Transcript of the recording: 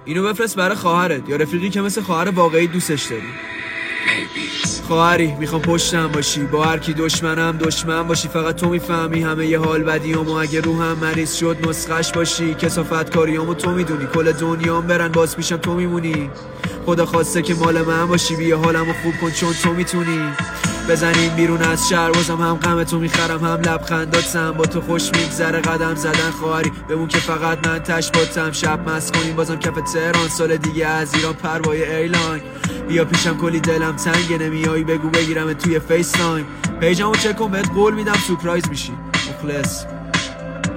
اینو بفرست برای خواهرت یا رفیقی که مثل خواهر واقعی دوستش داری. خواهری میخوام پشتم باشی، با هر کی دشمنم دشمن باشی، فقط تو میفهمی همه یه حال بدیامو، اگه روحم مریض شد نسخش باشی، کثافت کاریامو تو میدونی، کل دنیام برن باز پیشم تو میمونی، خدا خواسته که مال من باشی، بیا حالمو خوب کن چون تو میتونی. بزنیم بیرون از شهر بازم هم غم تو میخرم هم لبخنداتم، با تو خوش میگذره قدم زدن خواهری، بمون که فقط من تش باتم، شب مست کنیم بازم کف تهران، سال دیگه از ایران پروای ایرلاین، بیا پیشم کلی دلم تنگه، نمیایی بگو بگیرم توی فیس تایم، پیجمو چک کن بهت قول میدم سورپرایز میشی. مخلص.